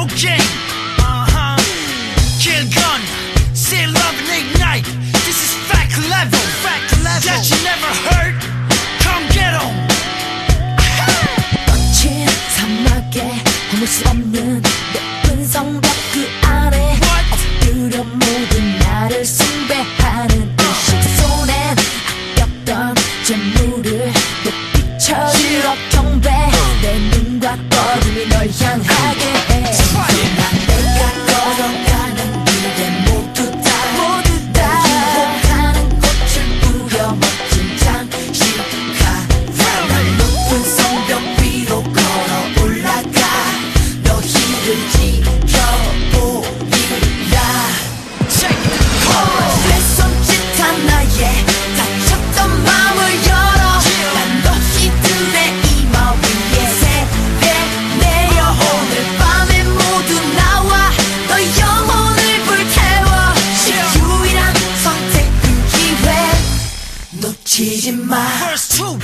cocaine. Kill gun, say love and ignite. This is fact level, that you never heard. Come get 'em. 거친 사막에 허물 수 없는 높은 성벽 그 안에 엎드려 모든 나를 숭배하는 의식 손엔 아꼈던 재물을 높이 쳐 1억 경배 내 눈과 어둠이 널 향하게 해. 난 내가 걸어가는 길에 모두 다 유혹하는 꽃을 뿌려 멋진 장식하. 난 높은 성벽 위로 걸어 올라가 너희를 지켜보리라. 내 손짓 하나에 다쳤던 마음을 열어. 난 너희들의 이마 위에 세례내려. 오늘 밤에 모두 나와 너 영혼을 불태워. 유일한 선택 그 기회 놓치지 마. Verse 2.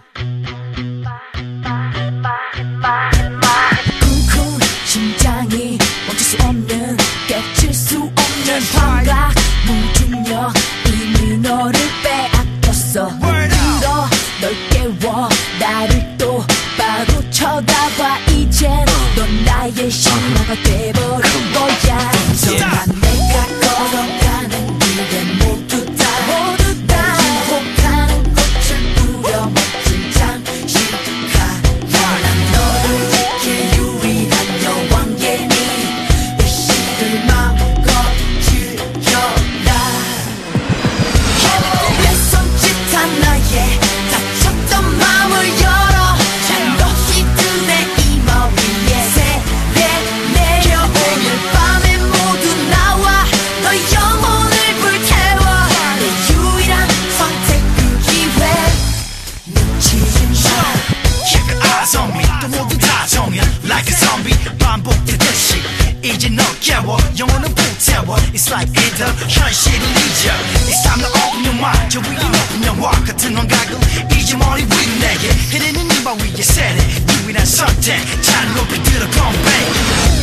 쿵쿵 심장이 멈출 수 없는 깨칠 수 없는 환각 무중력 이미 너를 빼앗겼어. 들어 널 깨워 나를 똑바로 쳐다봐. 이젠 넌 나의 신화가 돼버린 거야. 난 내가 걸어가는 길에 모두 다 유혹하는 꽃을 뿌려 멋진 장식하. 난 너를 지킬 유일한 여왕이니 의식을 마음껏 즐겨라. 내 손짓 하나에 다쳤던 마음을 열어. 난 너희들의 이마 위에 세례내려. 오늘 밤에 모두 나와 너 영혼을 불태워. 내 유일한 선택 그 기회 놓치지 마. Keep your eyes on me. 또 모두 다 정해 like a zombie. 반복되듯이 이제 너 깨워. 영혼은 불태워. It's like either 현실을 잊어. It's time to open your mind. 저 위에 높은 영화 같은 환각을 이제 머리 위 내게 흐르는 이마 위에 세례. 유일한 선택. 잘 높이 들어 come back.